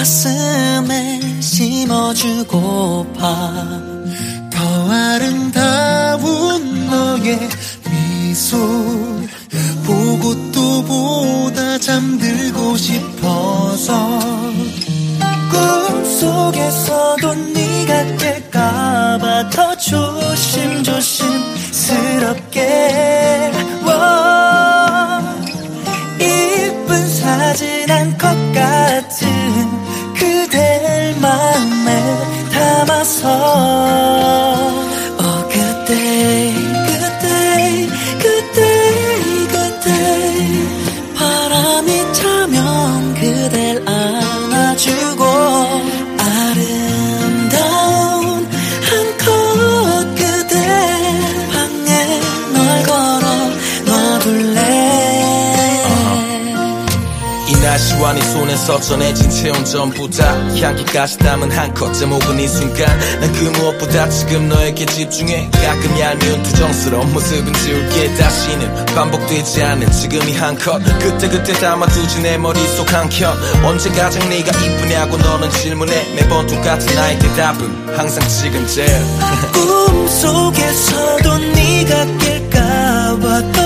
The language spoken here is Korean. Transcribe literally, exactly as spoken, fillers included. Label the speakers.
Speaker 1: 가슴에 심어주고파. 더 아름다운 너의 미소 보고 또 보다 잠들고 싶어서. 꿈속에서도 네가 깰까봐 더 조심조심스럽게. 이쁜 사진 한 컷 같은 그댈 마음에 담아서. 어 그때 그때 그때 그때 바람이 차면 그댈 안아주고. 아름다운 한 컷 그대 방에 널 걸어 놔둘래.
Speaker 2: 이 날씨와 네 손에서 전해진 체온 전부 다 향기까지 담은 한 컷 제목은 이 순간. 난 그 무엇보다 지금 너에게 집중해. 가끔 얄미운 투정스러운 모습은 지울게. 다시는 반복되지 않는 지금 이 한 컷 그때그때 담아두지 내 머릿속 한켠. 언제 가장 네가 이쁘냐고 너는 질문해. 매번 똑같은 나의 대답은 항상 지금 제일.
Speaker 1: 꿈속에서도 네가 깰까봐